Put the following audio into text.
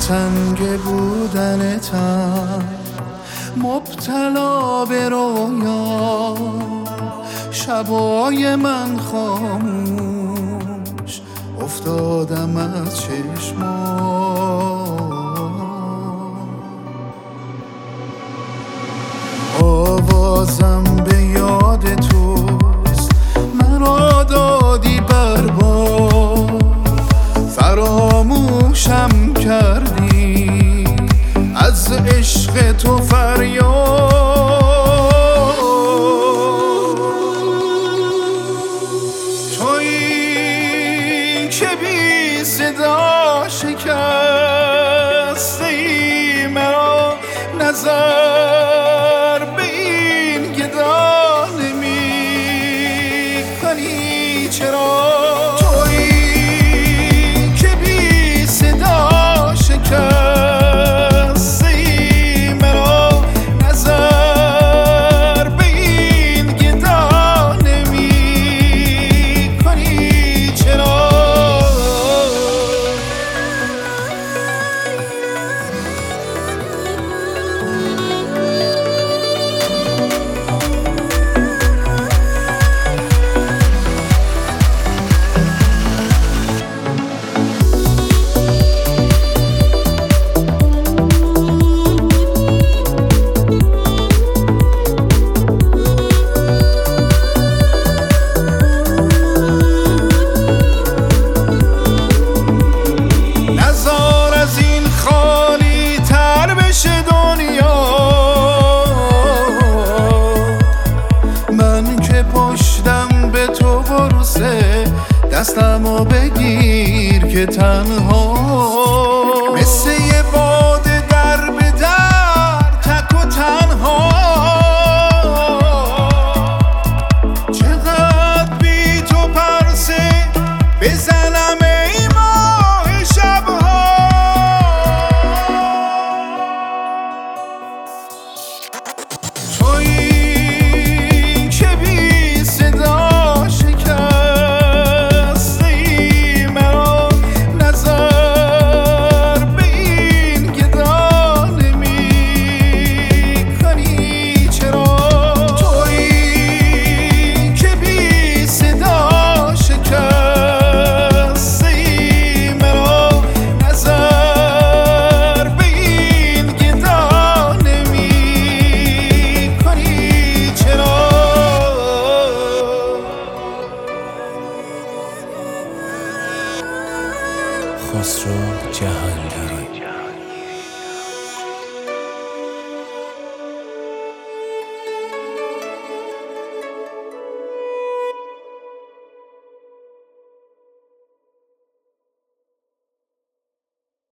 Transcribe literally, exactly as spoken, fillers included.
دلتنگ بودنتم، مبتلا به رویا، شبای من خاموش افتادم از چشمات. آوازم به یاد توست، مرا دادی برباد، فراموشم کردی از عشق تو فریاد. تویی که بی صدا شکستی مرا، نظر به این گدا نمی کنی چرا؟ دستمو بگیر که تنها مثل یه باد در به در تک و تنها. چقدر بی تو پرسه بزنم ای ماه شبها. تویی که بی صدا خسرو جهانگیری.